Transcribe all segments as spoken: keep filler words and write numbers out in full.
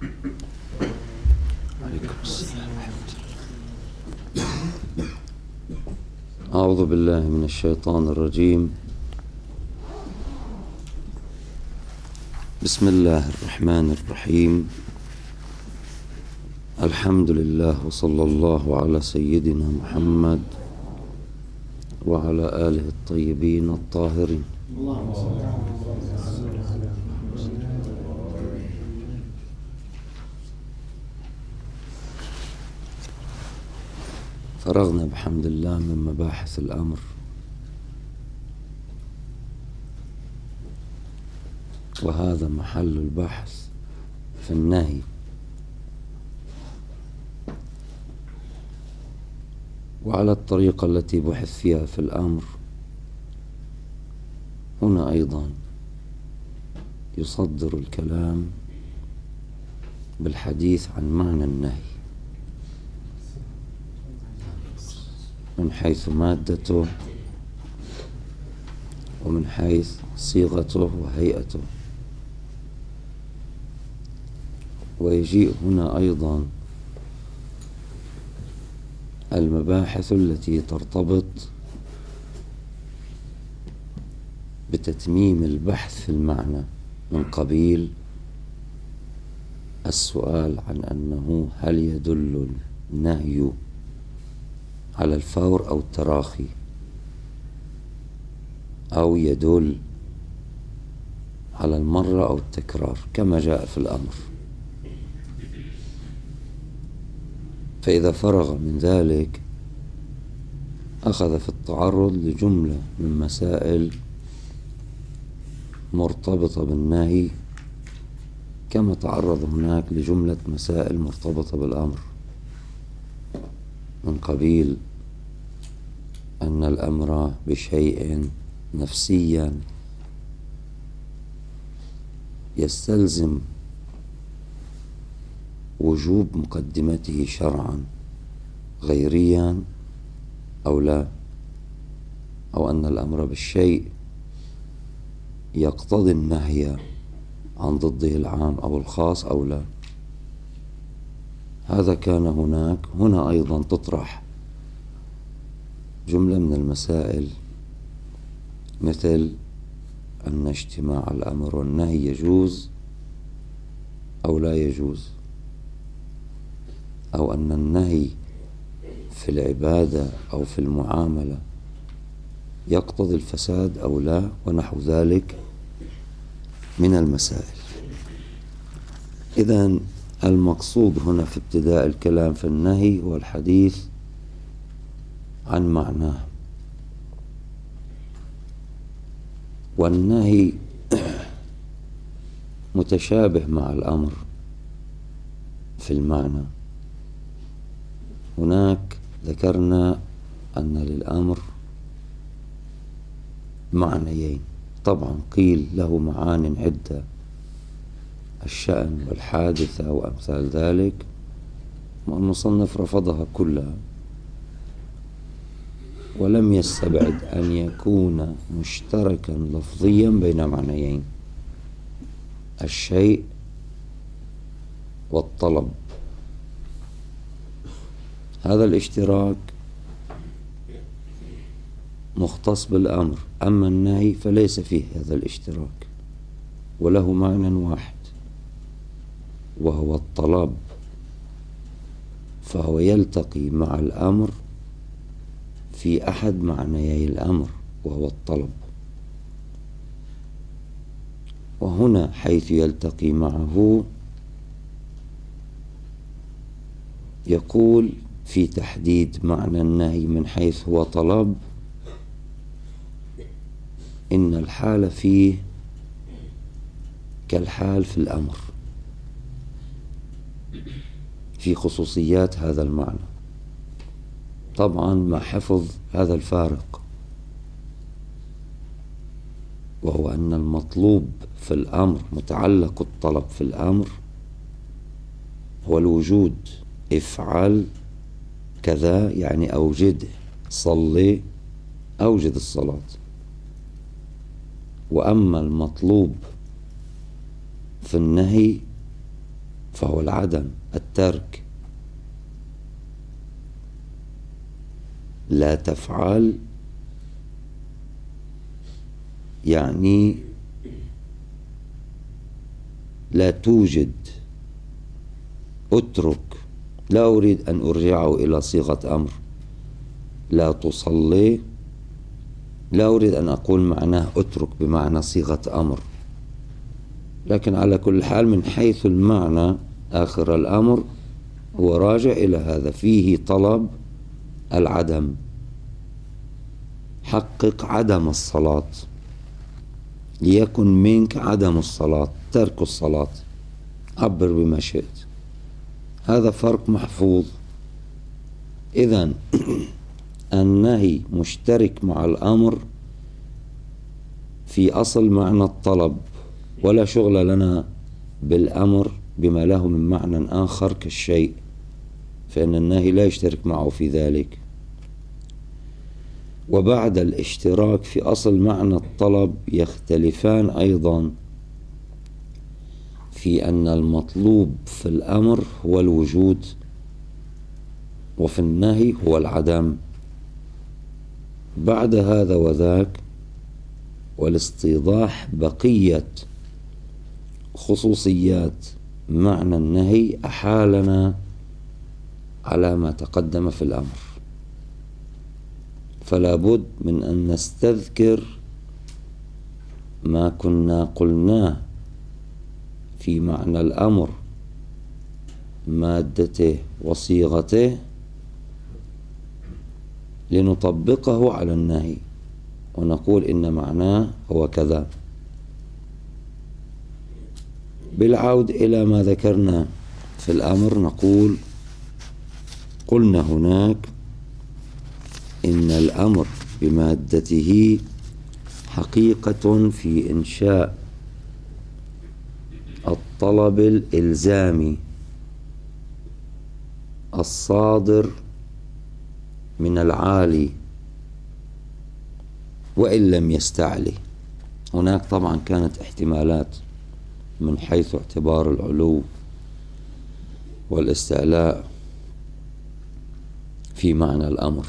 عليكم السلام. أعوذ بالله من الشيطان الرجيم. بسم الله الرحمن الرحيم. الحمد لله وصلى الله على سيدنا محمد وعلى آله الطيبين الطاهرين. فرغنا بحمد الله من مباحث الأمر، وهذا محل البحث في النهي. وعلى الطريقة التي بحث فيها في الأمر، هنا أيضا يصدر الكلام بالحديث عن معنى النهي من حيث مادته ومن حيث صيغته وهيئته. ويجيء هنا أيضا المباحث التي ترتبط بتتميم البحث في المعنى، من قبيل السؤال عن أنه هل يدل النهي على الفور أو التراخي، أو يدل على المرة أو التكرار كما جاء في الأمر. فإذا فرغ من ذلك أخذ في التعرض لجملة من مسائل مرتبطة بالنهي، كما تعرض هناك لجملة مسائل مرتبطة بالأمر، من قبيل أن الأمر بشيء نفسيا يستلزم وجوب مقدمته شرعا غيريا أو لا، أو أن الأمر بالشيء يقتضي النهي عن ضده العام أو الخاص أو لا. هذا كان هناك. هنا أيضا تطرح جملة من المسائل، مثل أن اجتماع الأمر والنهي يجوز أو لا يجوز، أو أن النهي في العبادة أو في المعاملة يقتضي الفساد أو لا، ونحو ذلك من المسائل. إذن المقصود هنا في ابتداء الكلام في النهي هو الحديث عن معناه. والنهي متشابه مع الأمر في المعنى. هناك ذكرنا أن للأمر معنيين، طبعا قيل له معان عدة، الشأن والحادثة وأمثال ذلك، والمصنف رفضها كلها ولم يستبعد أن يكون مشتركا لفظيا بين معنيين، الشيء والطلب. هذا الاشتراك مختص بالأمر، أما النهي فليس فيه هذا الاشتراك، وله معنى واحد وهو الطلب، فهو يلتقي مع الأمر في أحد معنيي الأمر وهو الطلب. وهنا حيث يلتقي معه يقول في تحديد معنى النهي من حيث هو طلب إن الحال فيه كالحال في الأمر في خصوصيات هذا المعنى، طبعا مع حفظ هذا الفارق، وهو أن المطلوب في الأمر متعلق الطلب في الأمر هو الوجود. افعل كذا يعني أوجده، صلي أوجد الصلاة. وأما المطلوب في النهي فهو العدم، الترك. لا تفعل يعني لا توجد. اترك لا أريد أن أرجعه إلى صيغة أمر. لا تصلي لا أريد أن أقول معناه اترك بمعنى صيغة أمر، لكن على كل حال من حيث المعنى آخر الأمر هو راجع إلى هذا، فيه طلب العدم. حقق عدم الصلاة، ليكن منك عدم الصلاة، ترك الصلاة، عبر بما شئت. هذا فرق محفوظ. إذن النهي مشترك مع الأمر في أصل معنى الطلب، ولا شغل لنا بالأمر بما له من معنى آخر كالشيء، فإن النهي لا يشترك معه في ذلك. وبعد الاشتراك في أصل معنى الطلب يختلفان أيضا في أن المطلوب في الأمر هو الوجود، وفي النهي هو العدم. بعد هذا وذاك والاستيضاح بقية خصوصيات معنى النهي أحالنا على ما تقدم في الأمر، فلا بد من أن نستذكر ما كنا قلناه في معنى الأمر، مادته وصيغته، لنطبقه على النهي ونقول إن معناه هو كذا. بالعود إلى ما ذكرنا في الأمر نقول: قلنا هناك إن الأمر بمادته حقيقة في إنشاء الطلب الإلزامي الصادر من العالي وإن لم يستعلي. هناك طبعا كانت احتمالات من حيث اعتبار العلو والاستعلاء في معنى الأمر،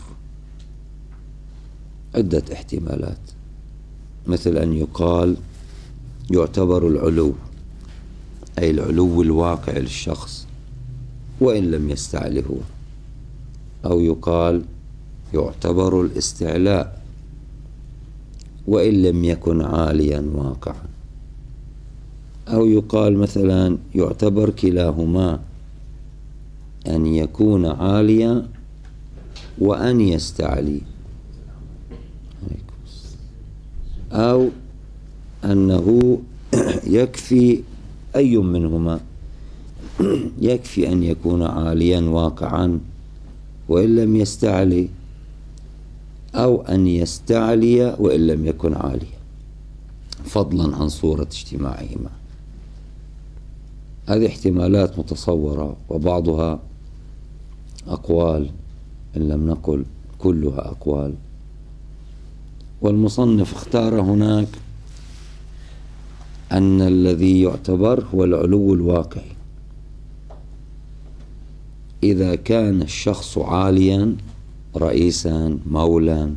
عدة احتمالات، مثل أن يقال يعتبر العلو أي العلو الواقع للشخص وإن لم يستعلي هو، أو يقال يعتبر الاستعلاء وإن لم يكن عاليا واقعا، أو يقال مثلا يعتبر كلاهما، أن يكون عاليا وأن يستعلي، أو أنه يكفي أي منهما، يكفي أن يكون عاليا واقعا وإن لم يستعلي، أو أن يستعلي وإن لم يكن عاليا، فضلا عن صورة اجتماعهما. هذه احتمالات متصورة، وبعضها أقوال إن لم نقل كلها أقوال. والمصنف اختار هناك أن الذي يعتبر هو العلو الواقعي. إذا كان الشخص عاليا رئيسا مولا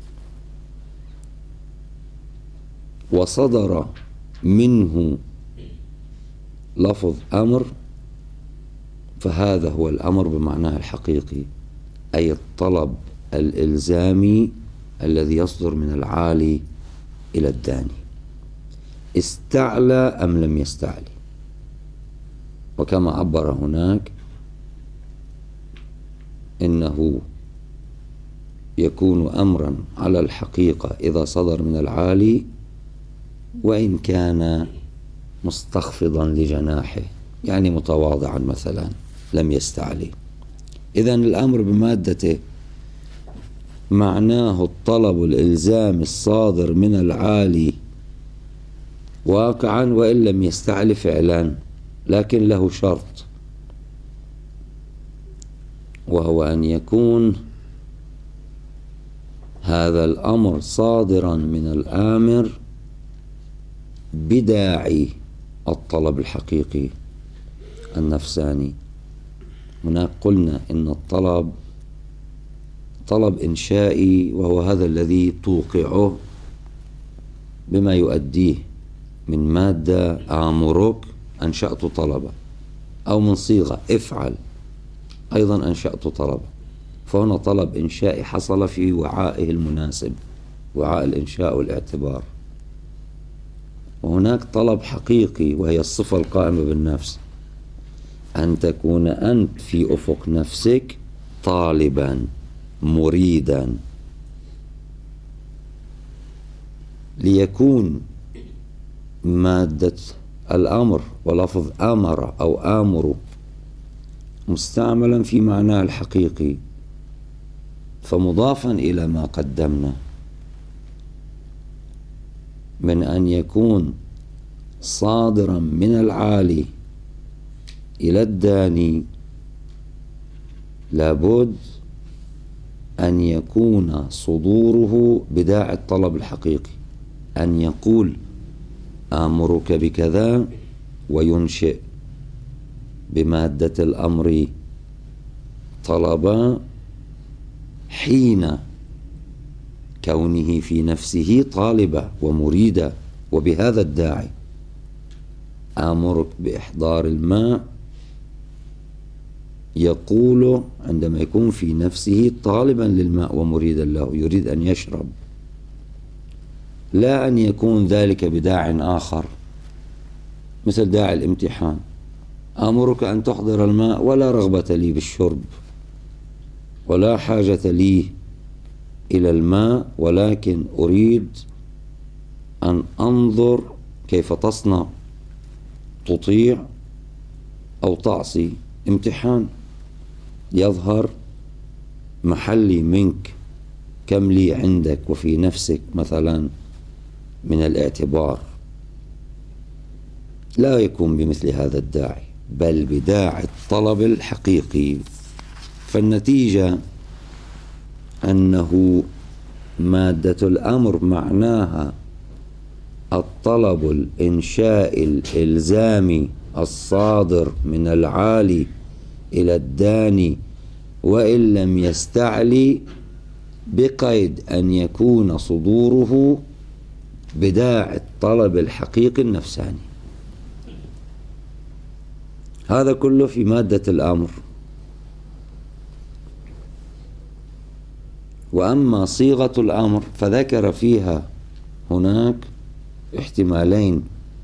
وصدر منه لفظ أمر، فهذا هو الأمر بمعناه الحقيقي، أي الطلب الإلزامي الذي يصدر من العالي إلى الداني، استعلى أم لم يستعلي. وكما عبر هناك إنه يكون أمرا على الحقيقة إذا صدر من العالي وإن كان مستخفضا لجناحه، يعني متواضعا مثلا لم يستعلي. إذن الأمر بمادته معناه الطلب الإلزامي الصادر من العالي واقعا وإن لم يستعلي فعلا، لكن له شرط، وهو أن يكون هذا الأمر صادرا من النفساني. هناك قلنا إن الطلب طلب إنشائي، وهو هذا الذي توقعه بما يؤديه من مادة آمرك أنشأت طلبا، أو من صيغة افعل أيضا أنشأت طلبا. فهنا طلب إنشائي حصل في وعائه المناسب، وعاء الإنشاء والاعتبار. وهناك طلب حقيقي، وهي الصفة القائمة بالنفس، أن تكون أنت في أفق نفسك طالبا مريدا، ليكون مادة الأمر ولفظ أمر أو آمر مستعملا في معناه الحقيقي، فمضافا إلى ما قدمنا من أن يكون صادرا من العالي إلى الداني، لابد أن يكون صدوره بداعي الطلب الحقيقي، أن يقول آمرك بكذا وينشئ بمادة الأمر طلبا حين كونه في نفسه طالبا ومريدا، وبهذا الداعي آمرك بإحضار الماء يقول عندما يكون في نفسه طالبا للماء ومريدا له، يريد أن يشرب، لا أن يكون ذلك بداع آخر مثل داعي الامتحان. آمرك أن تحضر الماء ولا رغبة لي بالشرب ولا حاجة لي إلى الماء، ولكن أريد أن أنظر كيف تصنع، تطيع أو تعصي. امتحان يظهر محلي منك، كم لي عندك وفي نفسك مثلا من الاعتبار. لا يكون بمثل هذا الداعي، بل بداعي الطلب الحقيقي. فالنتيجة أنه مادة الأمر معناها الطلب الإنشاء الإلزامي الصادر من العالي إلى الداني، وإن لم يستعلي، بقيد أن يكون صدوره بداعي الطلب الحقيقي النفساني. هذا كله في مادة الأمر. وأما صيغة الأمر فذكر فيها هناك احتمالين.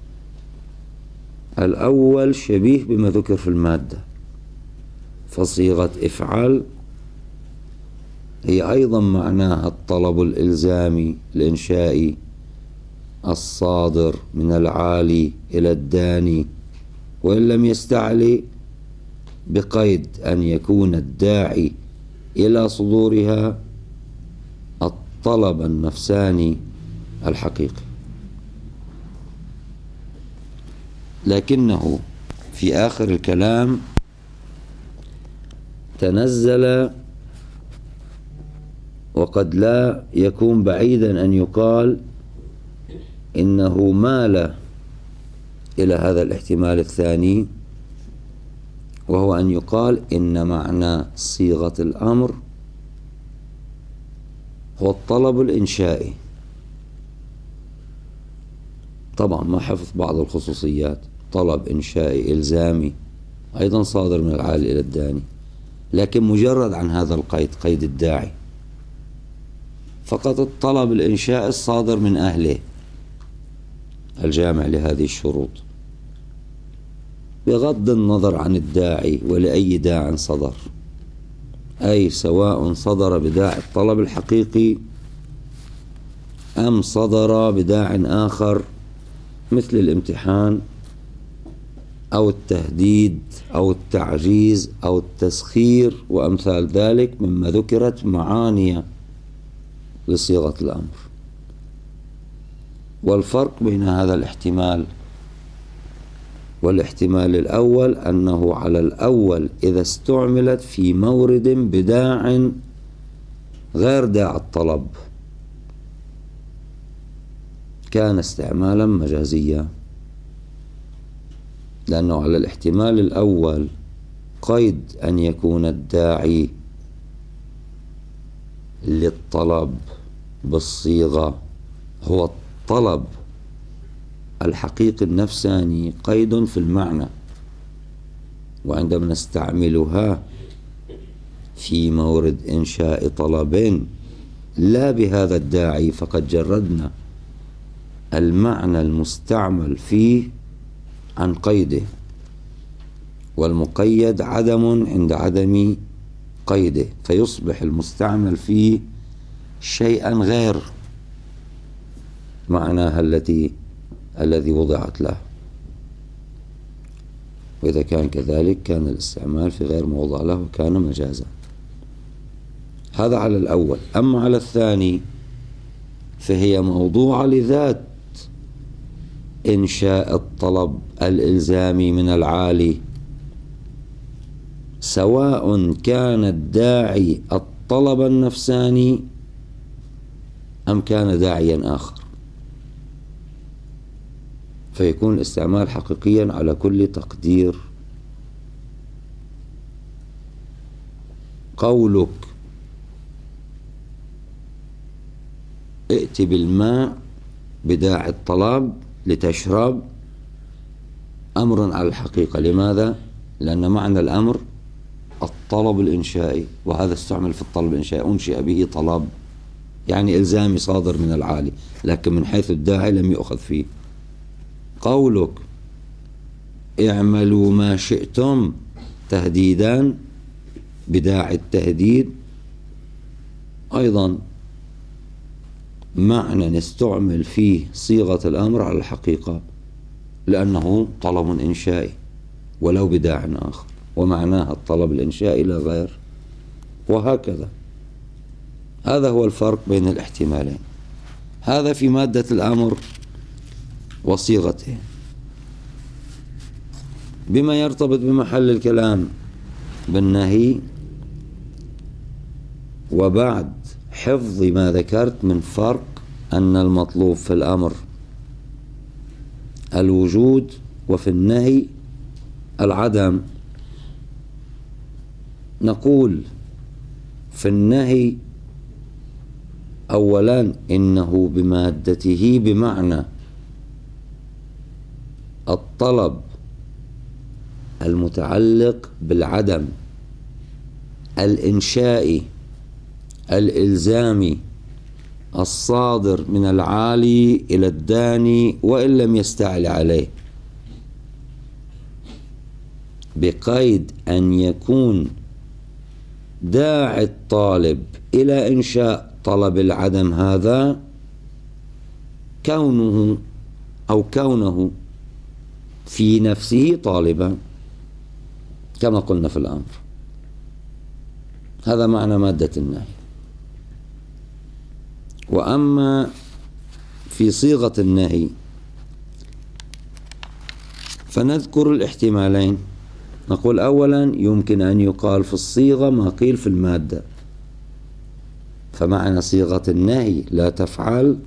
الأول شبيه بما ذكر في المادة، فصيغة افعل هي أيضا معناها الطلب الإلزامي الإنشائي الصادر من العالي إلى الداني، وإن لم يستعلي، بقيد أن يكون الداعي إلى صدورها الطلب النفساني الحقيقي. لكنه في آخر الكلام تنزل، وقد لا يكون بعيدا أن يقال إنه مال إلى هذا الاحتمال الثاني، وهو أن يقال إن معنى صيغة الأمر هو الطلب الإنشائي. طبعا ما حفظ بعض الخصوصيات، طلب إنشائي إلزامي أيضا صادر من العالي إلى الداني، لكن مجرد عن هذا القيد، قيد الداعي فقط، الطلب الإنشائي الصادر من أهله الجامع لهذه الشروط، بغض النظر عن الداعي ولأي داع صدر، أي سواء صدر بداعي الطلب الحقيقي أم صدر بداع آخر مثل الامتحان أو التهديد أو التعجيز أو التسخير وأمثال ذلك مما ذكرت معاني لصيغة الأمر. والفرق بين هذا الاحتمال والاحتمال الأول أنه على الأول إذا استعملت في مورد بداع غير داع الطلب كان استعمالا مجازيا، لأنه على الاحتمال الأول قيد أن يكون الداعي للطلب بالصيغة هو الطلب الحقيقي النفساني قيد في المعنى، وعندما نستعملها في مورد إنشاء طلب لا بهذا الداعي فقد جردنا المعنى المستعمل فيه عن قيده، والمقيد عدم عند عدم قيده، فيصبح المستعمل فيه شيئا غير معناها التي الذي وضعت له. وإذا كان كذلك كان الاستعمال في غير موضع له وكان مجازا. هذا على الأول. أما على الثاني فهي موضوعة لذات إنشاء الطلب الإلزامي من العالي، سواء كان الداعي الطلب النفساني أم كان داعيا آخر، فيكون الاستعمال حقيقيا على كل تقدير. قولك ائت بالماء بداعي الطلب لتشرب أمر على الحقيقة. لماذا؟ لأن معنى الأمر الطلب الإنشائي، وهذا استعمل في الطلب الإنشائي، أنشئ به طلب يعني إلزامي صادر من العالي، لكن من حيث الداعي لم يؤخذ فيه. قولك اعملوا ما شئتم تهديدا بداعي التهديد أيضا معنى نستعمل فيه صيغة الأمر على الحقيقة، لأنه طلب إنشائي ولو بداع آخر، ومعناها الطلب الإنشائي لا غير، وهكذا. هذا هو الفرق بين الاحتمالين. هذا في مادة الأمر وصيغته. بما يرتبط بمحل الكلام بالنهي، وبعد حفظ ما ذكرت من فرق أن المطلوب في الأمر الوجود وفي النهي العدم، نقول في النهي أولا إنه بمادته بمعنى الطلب المتعلق بالعدم الإنشائي الإلزامي الصادر من العالي إلى الداني وإن لم يستعل عليه، بقيد أن يكون داعي الطالب إلى إنشاء طلب العدم هذا كونه أو كونه في نفسه طالبا كما قلنا في الأمر. هذا معنى مادة النهي. وأما في صيغة النهي فنذكر الاحتمالين. نقول أولا يمكن أن يقال في الصيغة ما قيل في المادة، فمعنى صيغة النهي لا تفعل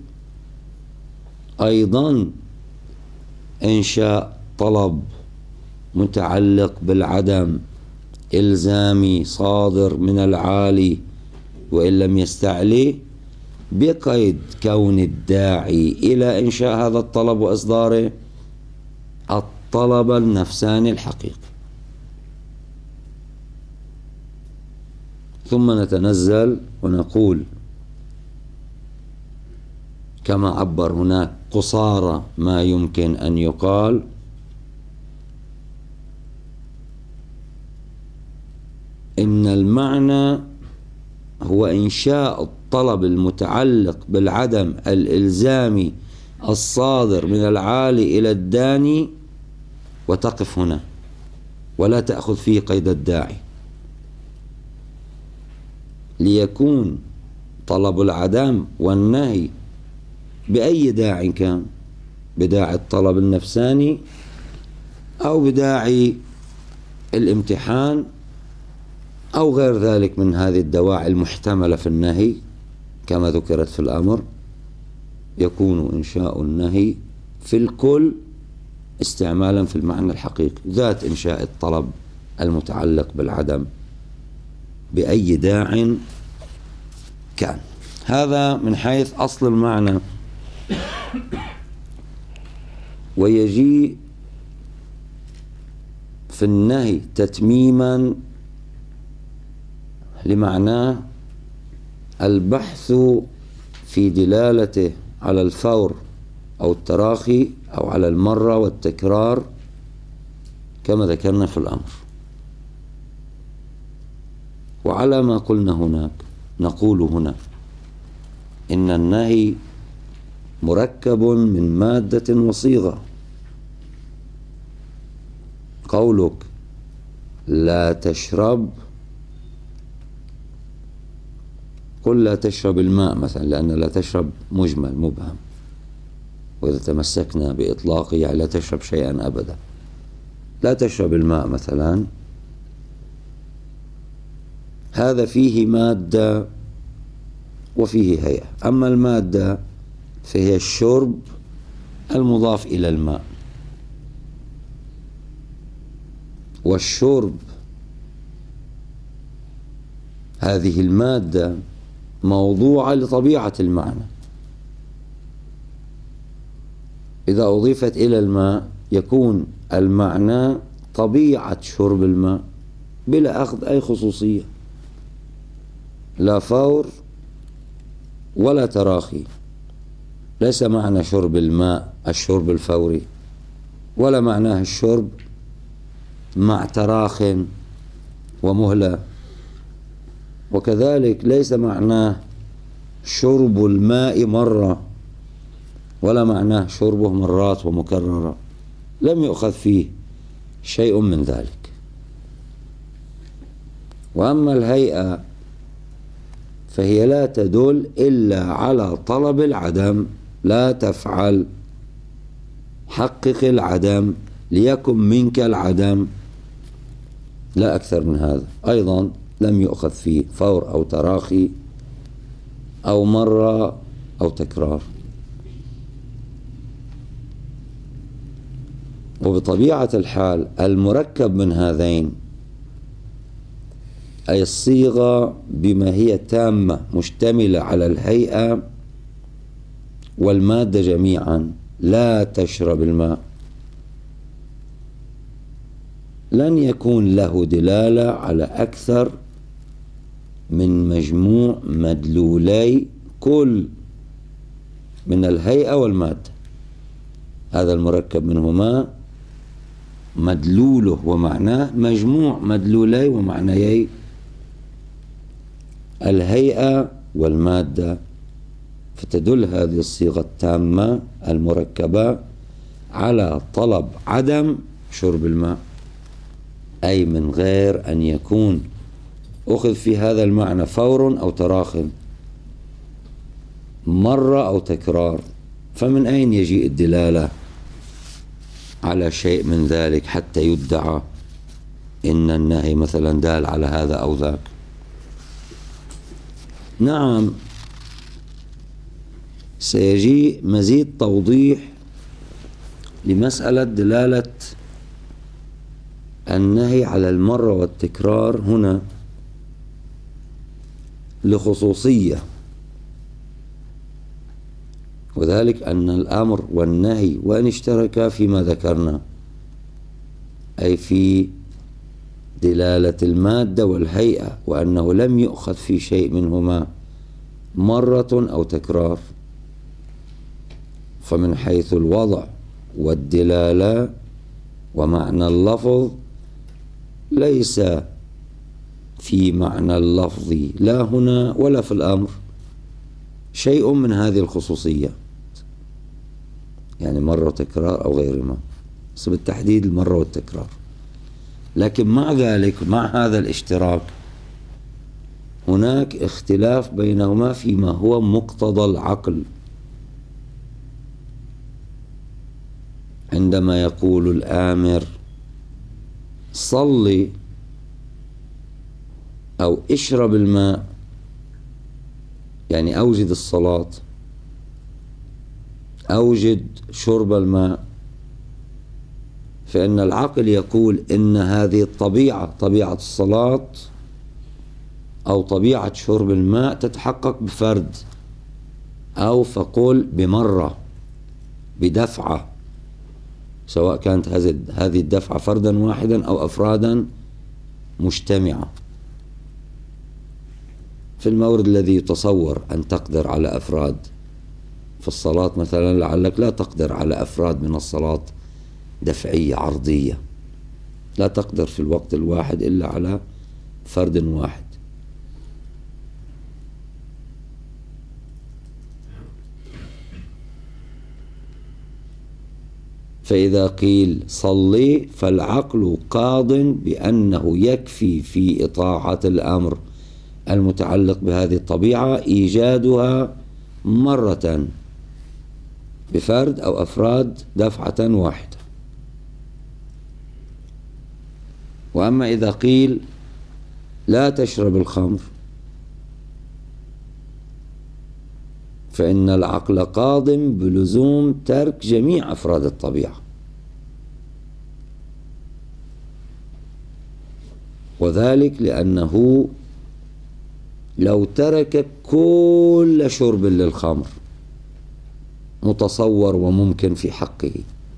أيضا إنشاء طلب متعلق بالعدم إلزامي صادر من العالي وإن لم يستعلي، بقيد كون الداعي إلى إنشاء هذا الطلب وإصداره الطلب النفساني الحقيقي. ثم نتنزل ونقول كما عبر هناك قصارى ما يمكن أن يقال: إن المعنى هو إنشاء الطلب المتعلق بالعدم الإلزامي الصادر من العالي إلى الداني، وتقف هنا ولا تأخذ فيه قيد الداعي، ليكون طلب العدم والنهي بأي داع كان، بداعي الطلب النفساني أو بداعي الامتحان أو غير ذلك من هذه الدواعي المحتملة في النهي كما ذكرت في الأمر، يكون إنشاء النهي في الكل استعمالا في المعنى الحقيقي، ذات إنشاء الطلب المتعلق بالعدم بأي داع كان. هذا من حيث أصل المعنى. ويجي في النهي تتميما لمعناه البحث في دلالته على الفور أو التراخي أو على المرة والتكرار كما ذكرنا في الأمر. وعلى ما قلنا هناك نقول هنا إن النهي مركب من مادة وصيغة. قولك لا تشرب، قل لا تشرب الماء مثلا، لأن لا تشرب مجمل مبهم، وإذا تمسكنا بإطلاقه يعني لا تشرب شيئا أبدا. لا تشرب الماء مثلا، هذا فيه مادة وفيه هيئة. أما المادة فهي الشرب المضاف إلى الماء، والشرب هذه المادة موضوعة لطبيعة المعنى. إذا أضيفت إلى الماء يكون المعنى طبيعة شرب الماء بلا أخذ أي خصوصية، لا فور ولا تراخي. ليس معنى شرب الماء الشرب الفوري، ولا معناه الشرب مع تراخ ومهلة، وكذلك ليس معناه شرب الماء مرة، ولا معناه شربه مرات ومكررة. لم يؤخذ فيه شيء من ذلك. وأما الهيئة فهي لا تدل إلا على طلب العدم. لا تفعل، حقق العدم، ليكن منك العدم، لا أكثر من هذا. أيضا لم يؤخذ فيه فور أو تراخي أو مرة أو تكرار. وبطبيعة الحال المركب من هذين أي الصيغة بما هي تامة مشتملة على الهيئة والمادة جميعا، لا تشرب الماء، لن يكون له دلالة على أكثر من مجموع مدلولي كل من الهيئة والمادة. هذا المركب منهما مدلوله ومعناه مجموع مدلولي ومعنيي الهيئة والمادة. فتدل هذه الصيغة التامة المركبة على طلب عدم شرب الماء، أي من غير أن يكون أخذ في هذا المعنى فور أو تراخ، مرة أو تكرار. فمن أين يجيء الدلالة على شيء من ذلك حتى يدعى إن النهي مثلا دال على هذا أو ذاك؟ نعم، سيجي مزيد توضيح لمسألة دلالة النهي على المرة والتكرار هنا لخصوصية، وذلك أن الأمر والنهي وإن اشتركا فيما ذكرنا، أي في دلالة المادة والهيئة، وأنه لم يؤخذ في شيء منهما مرة أو تكرار. فمن حيث الوضع والدلالة ومعنى اللفظ ليس في معنى اللفظ لا هنا ولا في الأمر شيء من هذه الخصوصية، يعني مرة تكرار أو غير ما، بس بالتحديد المرة والتكرار. لكن مع ذلك مع هذا الاشتراك هناك اختلاف بينهما فيما هو مقتضى العقل. عندما يقول الآمر صلي أو اشرب الماء، يعني أوجد الصلاة، أوجد شرب الماء، فإن العقل يقول إن هذه الطبيعة، طبيعة الصلاة أو طبيعة شرب الماء، تتحقق بفرد، أو فقل بمرة، بدفعة، سواء كانت هذه الدفعة فردا واحدا أو أفرادا مجتمعة. في المورد الذي يتصور أن تقدر على أفراد في الصلاة مثلا، لعلك لا تقدر على أفراد من الصلاة دفعية عرضية، لا تقدر في الوقت الواحد إلا على فرد واحد. فإذا قيل صلي فالعقل قاض بأنه يكفي في إطاعة الأمر المتعلق بهذه الطبيعة إيجادها مرة بفرد أو أفراد دفعة واحدة. وأما إذا قيل لا تشرب الخمر فإن العقل قاض بلزوم ترك جميع أفراد الطبيعة، وذلك لأنه لو ترك كل شرب للخمر متصور وممكن في حقه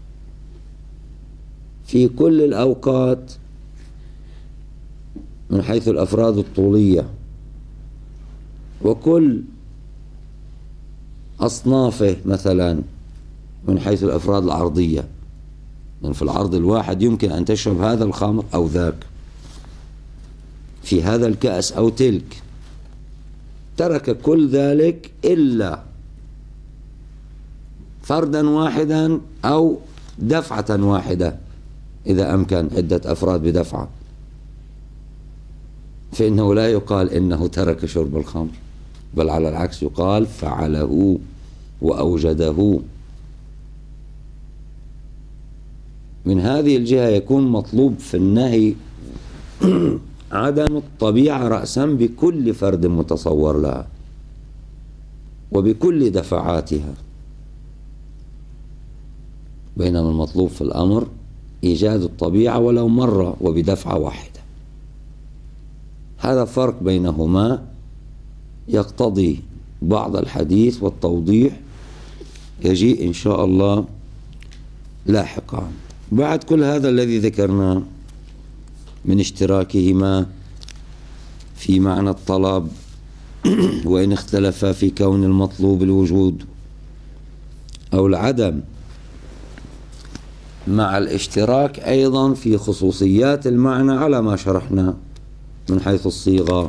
في كل الأوقات من حيث الأفراد الطولية وكل أصنافه مثلا من حيث الأفراد العرضية، يعني في العرض الواحد يمكن أن تشرب هذا الخمر أو ذاك، في هذا الكأس أو تلك، ترك كل ذلك إلا فردا واحدا أو دفعة واحدة إذا أمكن عدة أفراد بدفعة، فإنه لا يقال إنه ترك شرب الخمر، بل على العكس يقال فعله وأوجده. من هذه الجهة يكون مطلوب في النهي عدم الطبيعة رأسا بكل فرد متصور لها وبكل دفعاتها، بينما المطلوب في الأمر إيجاد الطبيعة ولو مرة وبدفعة واحدة. هذا فرق بينهما يقتضي بعض الحديث والتوضيح يجيء إن شاء الله لاحقا. بعد كل هذا الذي ذكرناه من اشتراكهما في معنى الطلب وإن اختلفا في كون المطلوب الوجود أو العدم، مع الاشتراك أيضا في خصوصيات المعنى على ما شرحنا من حيث الصيغة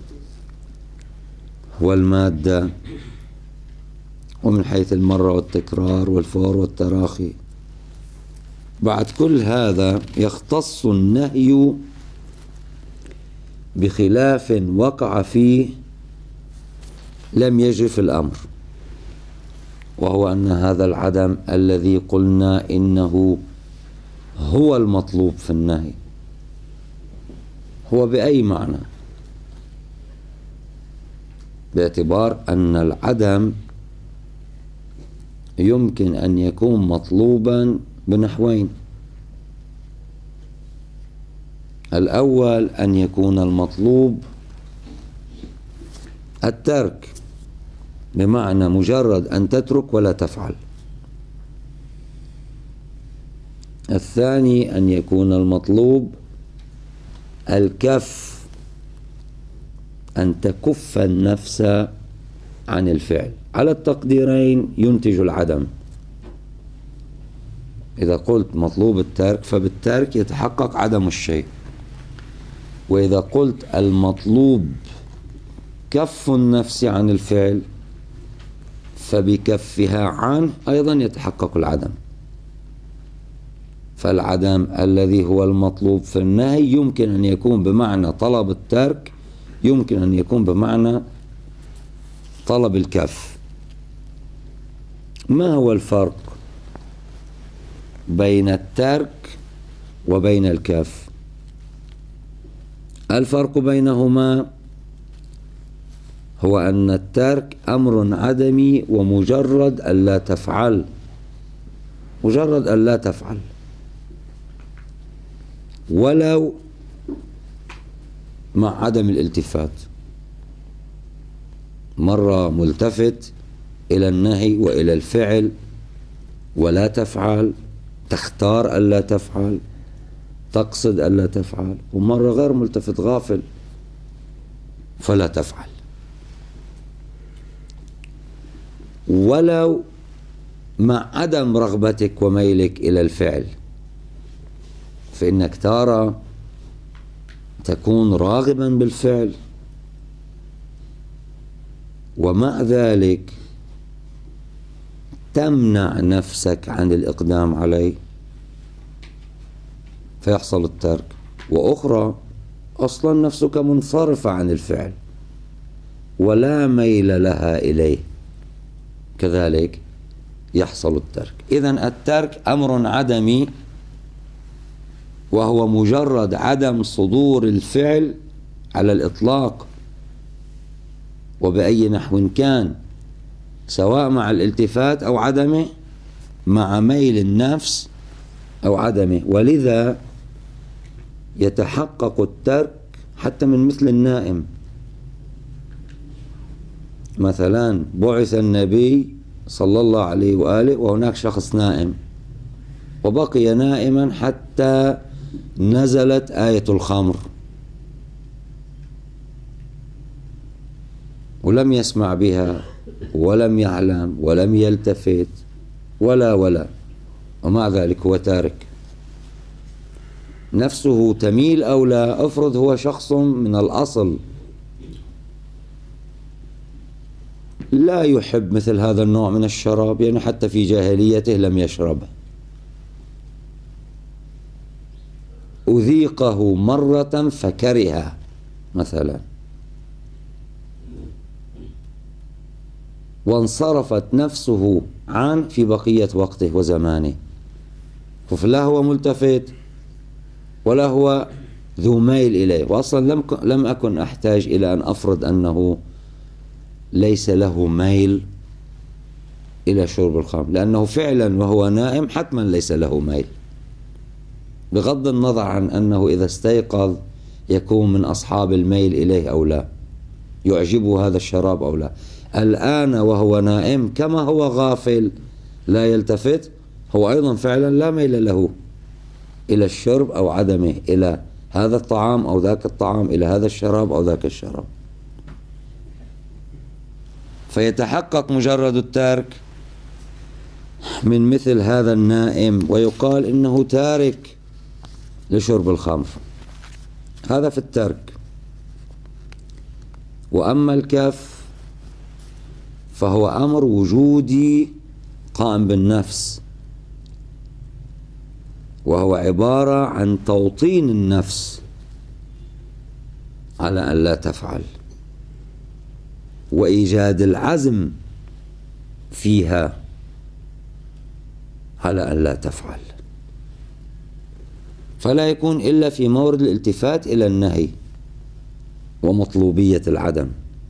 والمادة ومن حيث المرة والتكرار والفور والتراخي. بعد كل هذا يختص النهي بخلاف وقع فيه لم يجري في الأمر، وهو أن هذا العدم الذي قلنا إنه هو المطلوب في النهي هو بأي معنى؟ باعتبار أن العدم يمكن أن يكون مطلوبا بنحوين: الأول أن يكون المطلوب الترك، بمعنى مجرد أن تترك ولا تفعل. الثاني أن يكون المطلوب الكف، أن تكف النفس عن الفعل. على التقديرين ينتج العدم. إذا قلت مطلوب الترك فبالترك يتحقق عدم الشيء، وإذا قلت المطلوب كف النفس عن الفعل فبكفها عنه أيضا يتحقق العدم. فالعدم الذي هو المطلوب في النهي يمكن أن يكون بمعنى طلب الترك، يمكن أن يكون بمعنى طلب الكف. ما هو الفرق بين الترك وبين الكف؟ الفرق بينهما هو أن الترك أمر عدمي ومجرد أن لا تفعل، مجرد أن لا تفعل. ولو مع عدم الالتفات. مرة ملتفت إلى النهي وإلى الفعل ولا تفعل، تختار ألا تفعل، تقصد ألا تفعل، ومرة غير ملتفت غافل فلا تفعل. ولو مع عدم رغبتك وميلك إلى الفعل، فإنك تارة تكون راغبا بالفعل ومع ذلك تمنع نفسك عن الإقدام عليه فيحصل الترك، وأخرى أصلا نفسك منصرفة عن الفعل ولا ميل لها إليه، كذلك يحصل الترك. إذن الترك أمر عدمي، وهو مجرد عدم صدور الفعل على الإطلاق وبأي نحو كان، سواء مع الالتفات أو عدمه، مع ميل النفس أو عدمه. ولذا يتحقق الترك حتى من مثل النائم. مثلا بعث النبي صلى الله عليه وآله وهناك شخص نائم، وبقي نائما حتى نزلت آية الخمر ولم يسمع بها ولم يعلم ولم يلتفت ولا ولا ومع ذلك هو تارك. نفسه تميل أو لا، أفرض هو شخص من الأصل لا يحب مثل هذا النوع من الشراب، يعني حتى في جاهليته لم يشربه، أذيقه مرة فكره مثلا، وانصرفت نفسه عنه في بقية وقته وزمانه، فلا هو ملتفت ولا هو ذو ميل إليه. وأصلا لم لم أكن أحتاج إلى أن أفرض أنه ليس له ميل إلى شرب الخمر، لأنه فعلا وهو نائم حتما ليس له ميل، بغض النظر عن أنه إذا استيقظ يكون من أصحاب الميل إليه أو لا، يعجبه هذا الشراب أو لا. الآن وهو نائم كما هو غافل لا يلتفت، هو أيضا فعلا لا ميل له إلى الشرب أو عدمه، إلى هذا الطعام أو ذاك الطعام، إلى هذا الشراب أو ذاك الشراب. فيتحقق مجرد الترك من مثل هذا النائم ويقال إنه تارك لشرب الخمر. هذا في الترك. وأما الكف فهو أمر وجودي قائم بالنفس، وهو عبارة عن توطين النفس على أن لا تفعل، وإيجاد العزم فيها على أن لا تفعل، فلا يكون إلا في مورد الالتفات إلى النهي ومطلوبية العدم،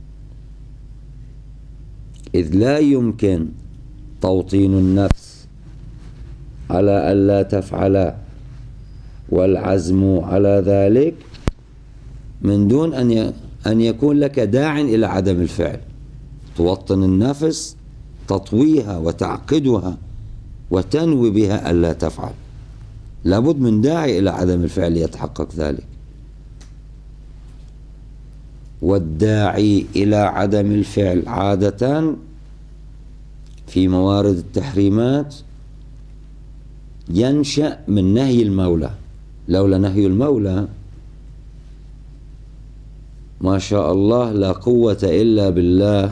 إذ لا يمكن توطين النفس على أن لا تفعل والعزم على ذلك من دون أن أن يكون لك داع إلى عدم الفعل. توطن النفس، تطويها وتعقدها وتنوي بها ألا تفعل، لابد من داعي إلى عدم الفعل يتحقق ذلك. والداعي إلى عدم الفعل عادة في موارد التحريمات ينشأ من نهي المولى. لولا نهي المولى ما شاء الله لا قوة إلا بالله،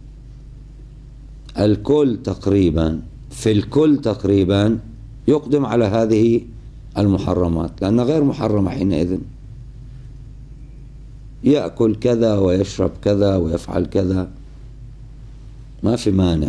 الكل تقريبا في الكل تقريبا يقدم على هذه المحرمات، لأنها غير محرمة حينئذ، يأكل كذا ويشرب كذا ويفعل كذا، ما في مانع.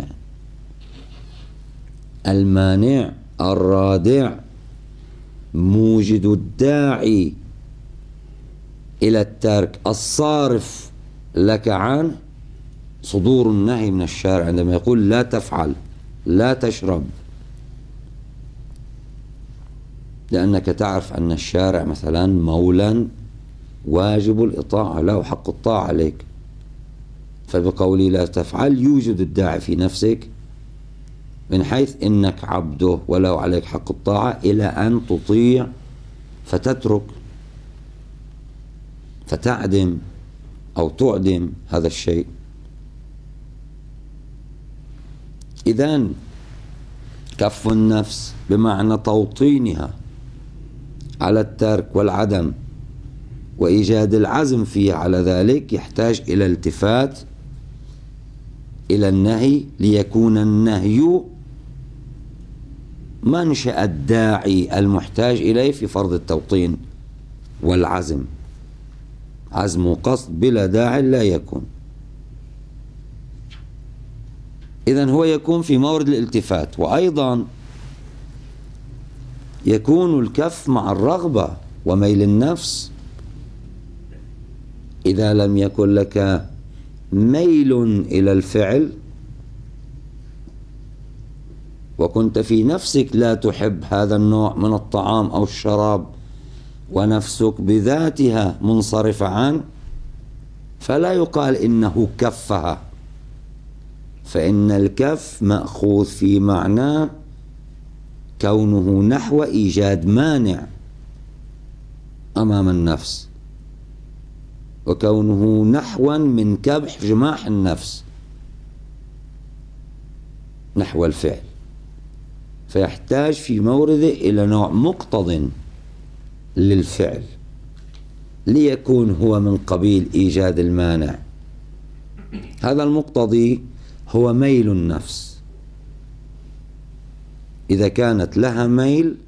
المانع الرادع موجد الداعي إلى الترك الصارف لك عنه صدور النهي من الشارع، عندما يقول لا تفعل، لا تشرب، لأنك تعرف أن الشارع مثلا مولا واجب الإطاعة، له حق الطاعة عليك، فبقولي لا تفعل يوجد الداعي في نفسك من حيث إنك عبده وله عليك حق الطاعة، إلى أن تطيع فتترك فتعدم أو تعدم هذا الشيء. إذن كف النفس بمعنى توطينها على الترك والعدم وإيجاد العزم فيه على ذلك يحتاج إلى التفات إلى النهي، ليكون النهي منشأ الداعي المحتاج إليه في فرض التوطين والعزم. عزم وقصد بلا داعي لا يكون. إذن هو يكون في مورد الالتفات، وأيضا يكون الكف مع الرغبة وميل النفس. إذا لم يكن لك ميل إلى الفعل وكنت في نفسك لا تحب هذا النوع من الطعام أو الشراب ونفسك بذاتها منصرفة عنه، فلا يقال إنه كفها، فإن الكف مأخوذ في معناه كونه نحو إيجاد مانع أمام النفس، وكونه نحوا من كبح جماح النفس نحو الفعل، فيحتاج في مورده إلى نوع مقتض للفعل ليكون هو من قبيل إيجاد المانع. هذا المقتضي هو ميل النفس. إذا كانت لها ميل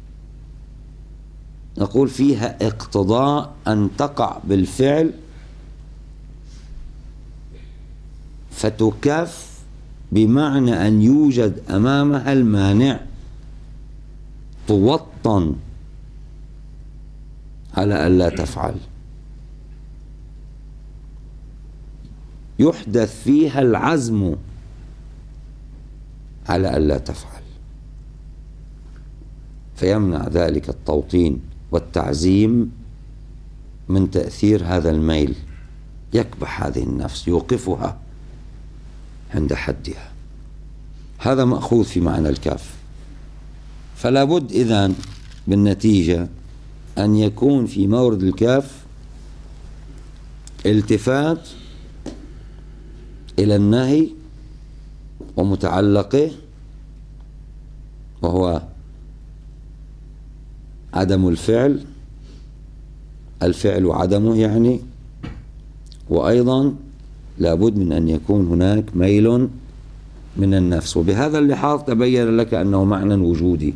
نقول فيها اقتضاء أن تقع بالفعل فتكف، بمعنى أن يوجد أمامها المانع، توطن على أن لا تفعل، يحدث فيها العزم على أن لا تفعل، فيمنع ذلك التوطين والتعزيم من تأثير هذا الميل، يكبح هذه النفس، يوقفها عند حدها. هذا مأخوذ في معنى الكف. فلا بد إذن بالنتيجة أن يكون في مورد الكف التفات إلى النهي ومتعلقه، وهو عدم الفعل، الفعل وعدمه يعني، وأيضا لابد من أن يكون هناك ميل من النفس. وبهذا اللحاظ تبين لك أنه معنى وجودي،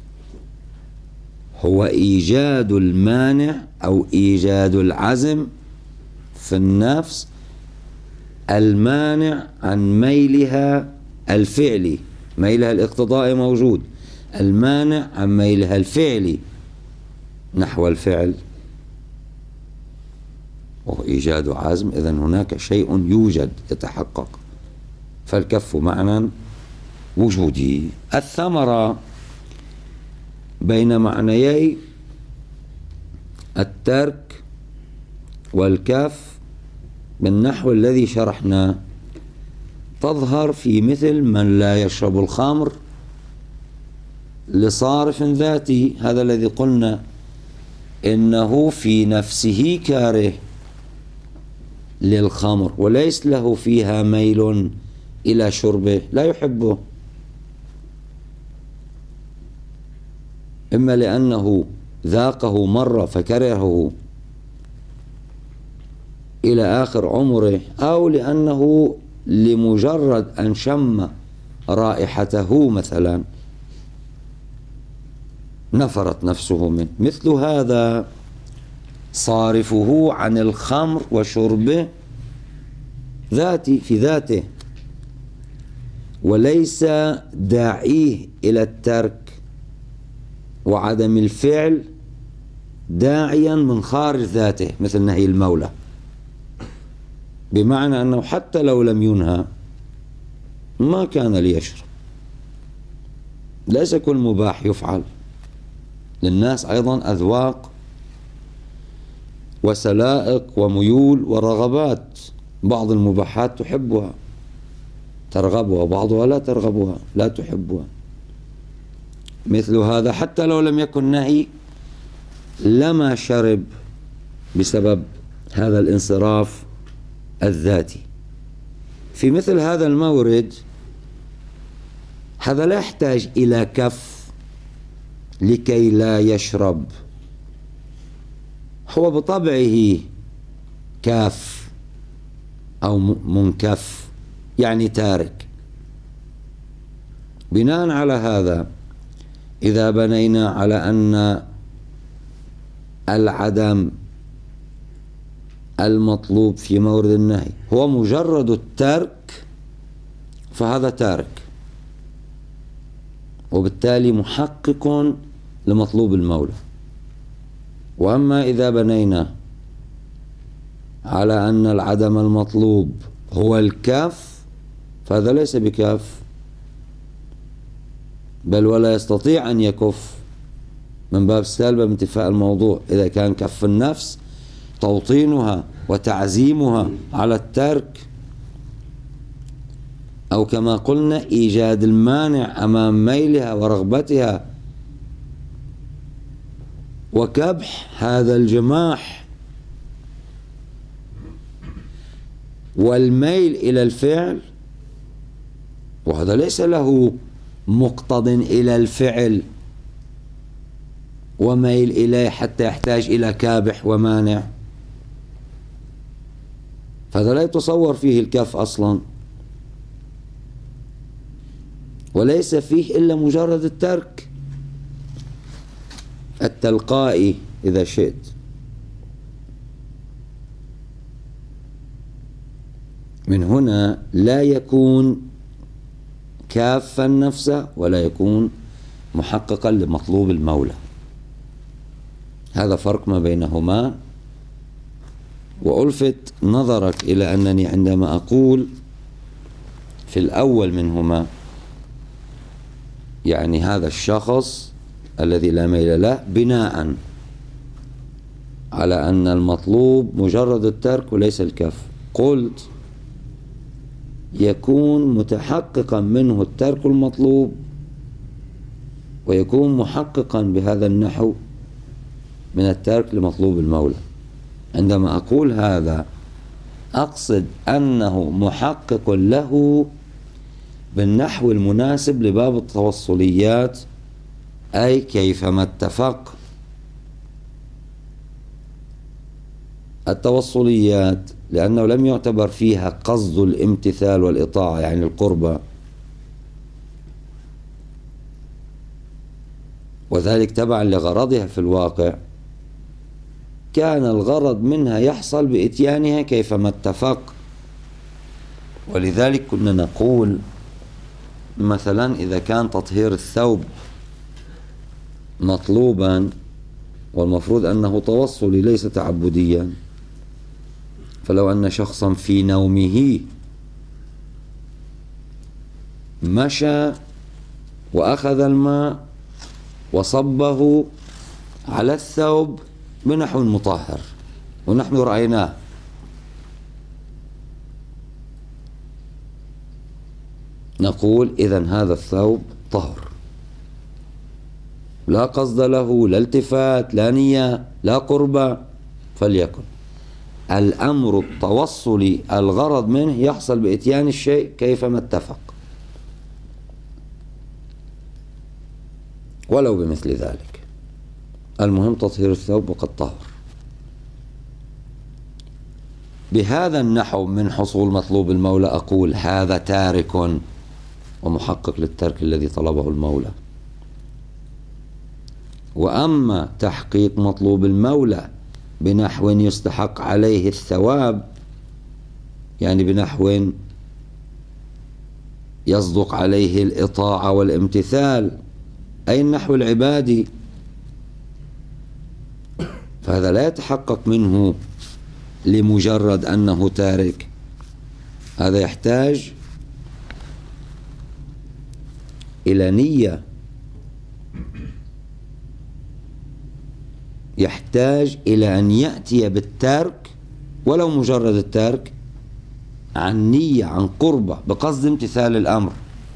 هو إيجاد المانع أو إيجاد العزم في النفس المانع عن ميلها الفعلي. ميلها الاقتضائي موجود، المانع عن ميلها الفعلي نحو الفعل وهو إيجاد عزم. إذن هناك شيء يوجد يتحقق، فالكف معنى وجودي. الثمرة بين معنيي الترك والكف بالنحو الذي شرحناه تظهر في مثل من لا يشرب الخمر لصارف ذاتي، هذا الذي قلنا إنه في نفسه كاره للخمر وليس له فيها ميل إلى شربه، لا يحبه، إما لأنه ذاقه مرة فكرهه إلى آخر عمره، أو لأنه لمجرد أن شم رائحته مثلا نفرت نفسه منه. مثل هذا صارفه عن الخمر وشربه ذاتي في ذاته، وليس داعيه إلى الترك وعدم الفعل داعيا من خارج ذاته، مثل نهي المولى، بمعنى أنه حتى لو لم ينهى ما كان ليشرب. ليس كل مباح يفعل، للناس أيضا أذواق وسلائق وميول ورغبات، بعض المباحات تحبها ترغبها وبعضها لا ترغبها لا تحبها. مثل هذا حتى لو لم يكن نهي لما شرب بسبب هذا الانصراف الذاتي. في مثل هذا المورد هذا لا يحتاج إلى كف لكي لا يشرب، هو بطبعه كاف أو منكف يعني تارك. بناء على هذا إذا بنينا على أن العدم المطلوب في مورد النهي هو مجرد الترك فهذا تارك، وبالتالي محقق لمطلوب المولى. وأما إذا بنينا على أن العدم المطلوب هو الكاف فهذا ليس بكاف، بل ولا يستطيع أن يكف من باب السالبة بانتفاء الموضوع. إذا كان كف النفس توطينها وتعزيمها على الترك، أو كما قلنا إيجاد المانع أمام ميلها ورغبتها وكبح هذا الجماح والميل إلى الفعل، وهذا ليس له مقتض إلى الفعل وميل إليه حتى يحتاج إلى كابح ومانع، فهذا لا يتصور فيه الكف أصلا، وليس فيه إلا مجرد الترك التلقائي إذا شئت. من هنا لا يكون كافا نفسه ولا يكون محققا لمطلوب المولى. هذا فرق ما بينهما. وألفت نظرك إلى أنني عندما أقول في الأول منهما يعني هذا الشخص الذي لا ميل له بناء على أن المطلوب مجرد الترك وليس الكف، قلت يكون متحققا منه الترك المطلوب ويكون محققا بهذا النحو من الترك لمطلوب المولى. عندما أقول هذا أقصد أنه محقق له بالنحو المناسب لباب التوصليات، أي كيفما اتفق. التوصليات لأنه لم يعتبر فيها قصد الامتثال والإطاعة يعني القربة، وذلك تبعا لغرضها في الواقع، كان الغرض منها يحصل بإتيانها كيفما اتفق. ولذلك كنا نقول مثلا إذا كان تطهير الثوب مطلوبا والمفروض أنه توصلي ليس تعبديا، فلو أن شخصا في نومه مشى وأخذ الماء وصبه على الثوب بنحو مطهر ونحن رأيناه، نقول إذن هذا الثوب طهر، لا قصد له لا التفات لا نية لا قربة، فليكن الأمر التوصلي الغرض منه يحصل بإتيان الشيء كيفما اتفق ولو بمثل ذلك، المهم تطهير الثوب وقد طهر. بهذا النحو من حصول مطلوب المولى أقول هذا تارك ومحقق للترك الذي طلبه المولى. وأما تحقيق مطلوب المولى بنحو يستحق عليه الثواب، يعني بنحو يصدق عليه الإطاعة والامتثال، أي النحو العبادي، فهذا لا يتحقق منه لمجرد أنه تارك، هذا يحتاج إلى نية يحتاج إلى أن يأتي بالترك ولو مجرد الترك عن نية، عن قربة، بقصد امتثال الأمر.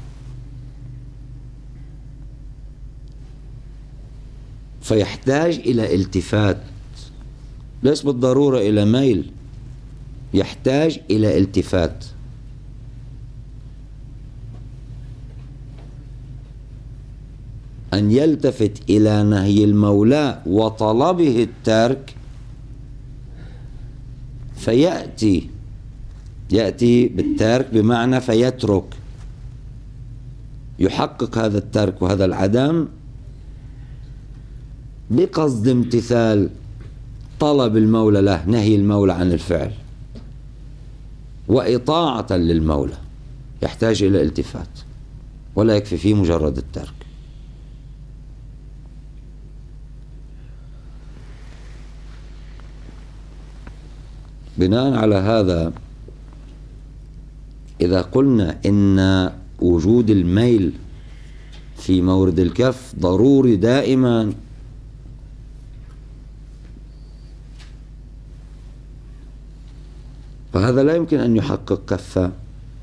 فيحتاج إلى التفات، ليس بالضرورة إلى ميل، يحتاج إلى التفات. أن يلتفت إلى نهي المولى وطلبه الترك فيأتي يأتي بالترك بمعنى فيترك، يحقق هذا الترك وهذا العدم بقصد امتثال طلب المولى له، نهي المولى عن الفعل، وإطاعة للمولى. يحتاج إلى التفات، ولا يكفي فيه مجرد الترك. بناء على هذا، إذا قلنا إن وجود الميل في مورد الكف ضروري دائما، فهذا لا يمكن أن يحقق كفة.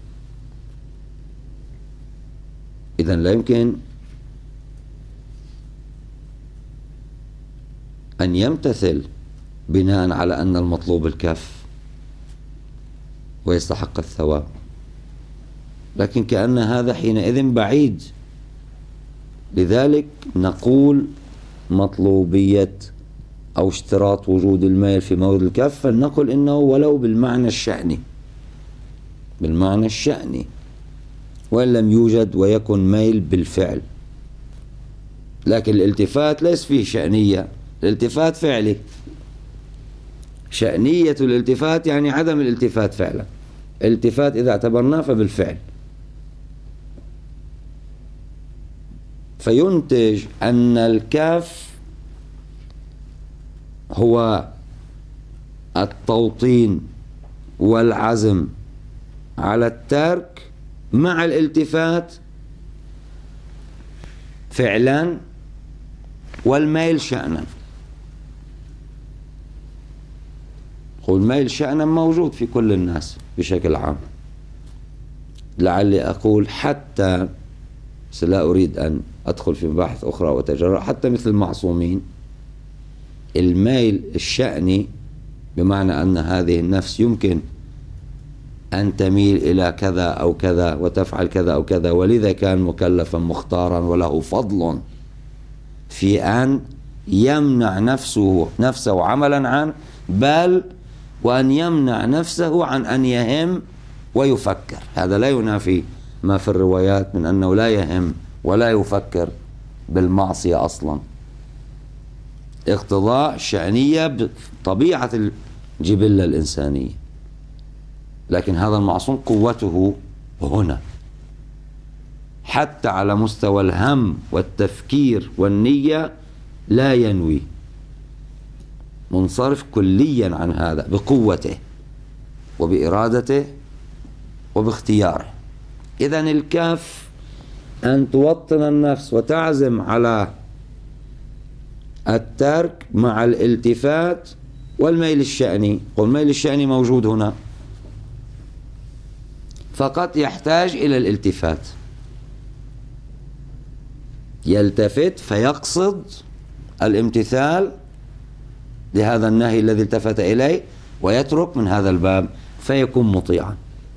إذن لا يمكن أن يمتثل بناء على أن المطلوب الكف ويستحق الثواب، لكن كأن هذا حينئذ بعيد. لذلك نقول مطلوبية أو اشتراط وجود الميل في مورد الكف، فلنقل إنه ولو بالمعنى الشأني، بالمعنى الشأني، وإن لم يوجد ويكن ميل بالفعل. لكن الالتفات ليس فيه شأنية، الالتفات فعلي. شأنية الالتفات يعني عدم الالتفات فعلا، الالتفات إذا اعتبرناه فبالفعل. فينتج أن الكف هو التوطين والعزم على الترك مع الالتفات فعلا، والميل شأنا. والميل شأنا موجود في كل الناس بشكل عام. لعلي أقول حتى، لا أريد أن أدخل في مباحث أخرى وتجرأ، حتى مثل المعصومين الميل الشأني، بمعنى أن هذه النفس يمكن أن تميل إلى كذا أو كذا وتفعل كذا أو كذا، ولذا كان مكلفا مختارا وله فضل في أن يمنع نفسه نفسه عملا عنه، بل وأن يمنع نفسه عن أن يهم ويفكر. هذا لا ينافي ما في الروايات من أنه لا يهم ولا يفكر بالمعصية أصلا. اقتضاء شأنية بطبيعة الجبلة الإنسانية. لكن هذا المعصوم قوته هنا، حتى على مستوى الهم والتفكير والنية لا ينوي، منصرف كليا عن هذا بقوته وبإرادته وباختياره. إذن الكاف أن توطن النفس وتعزم على الترك مع الالتفات والميل الشأني. والميل الشأني موجود هنا، فقط يحتاج إلى الالتفات، يلتفت فيقصد الامتثال لهذا النهي الذي التفت إليه، ويترك من هذا الباب فيكون مطيعا.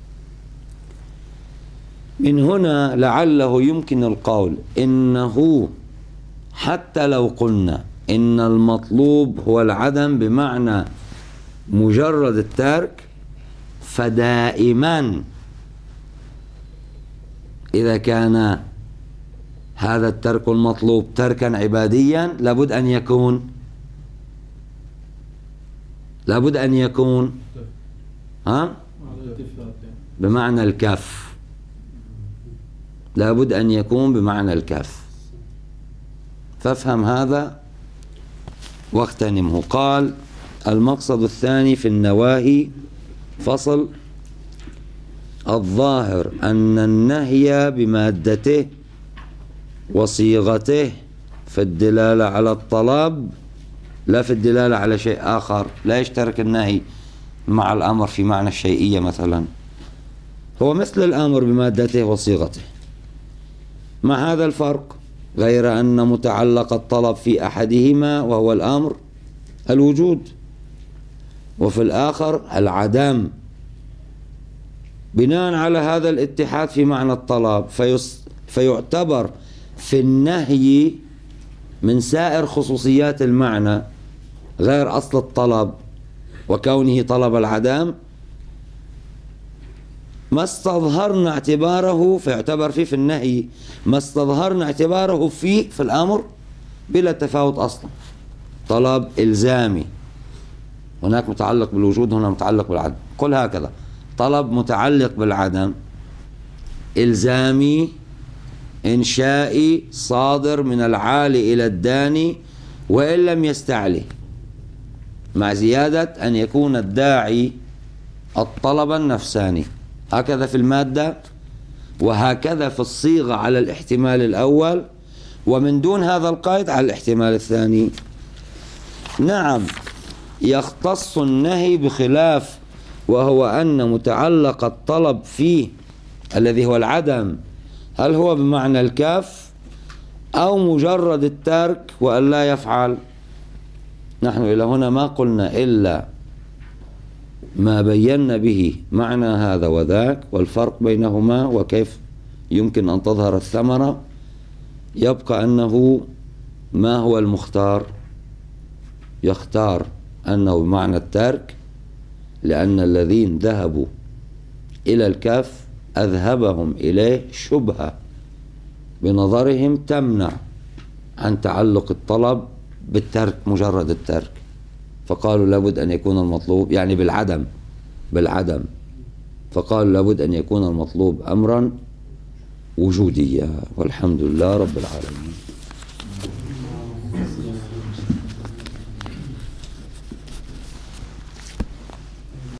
من هنا لعله يمكن القول إنه حتى لو قلنا إن المطلوب هو العدم بمعنى مجرد الترك، فدائما إذا كان هذا الترك المطلوب تركا عباديا لابد أن يكون لابد أن يكون ها بمعنى الكف، لابد أن يكون بمعنى الكف. فافهم هذا واغتنمه. قال: المقصد الثاني في النواهي فصل: الظاهر أن النهي بمادته وصيغته في الدلالة على الطلب لا في الدلالة على شيء آخر، لا يشترك النهي مع الأمر في معنى الشيئية مثلا، هو مثل الأمر بمادته وصيغته، مع هذا الفرق، غير أن متعلق الطلب في أحدهما وهو الأمر الوجود، وفي الآخر العدم. بناء على هذا الاتحاد في معنى الطلب فيص... فيعتبر في النهي من سائر خصوصيات المعنى غير أصل الطلب وكونه طلب العدم ما استظهرنا اعتباره، فيعتبر فيه في النهي ما استظهرنا اعتباره فيه في الأمر بلا تفاوت أصلا. طلب إلزامي، هناك متعلق بالوجود، هنا متعلق بالعدم. قل هكذا: طلب متعلق بالعدم، إلزامي، إنشائي، صادر من العالي إلى الداني وإن لم يستعلي، مع زيادة أن يكون الداعي الطلب النفساني. هكذا في المادة وهكذا في الصيغة على الاحتمال الأول، ومن دون هذا القيد على الاحتمال الثاني. نعم، يختص النهي بخلاف، وهو أن متعلق الطلب فيه الذي هو العدم هل هو بمعنى الكف أو مجرد الترك وأن لا يفعل. نحن إلى هنا ما قلنا إلا ما بينا به معنى هذا وذاك والفرق بينهما وكيف يمكن أن تظهر الثمرة. يبقى أنه ما هو المختار؟ يختار أنه بمعنى الترك، لأن الذين ذهبوا إلى الكف أذهبهم إليه شبهة بنظرهم تمنع عن تعلق الطلب بالترك، مجرد الترك، فقالوا لابد أن يكون المطلوب يعني بالعدم بالعدم فقالوا لابد أن يكون المطلوب أمرا وجوديا. والحمد لله رب العالمين.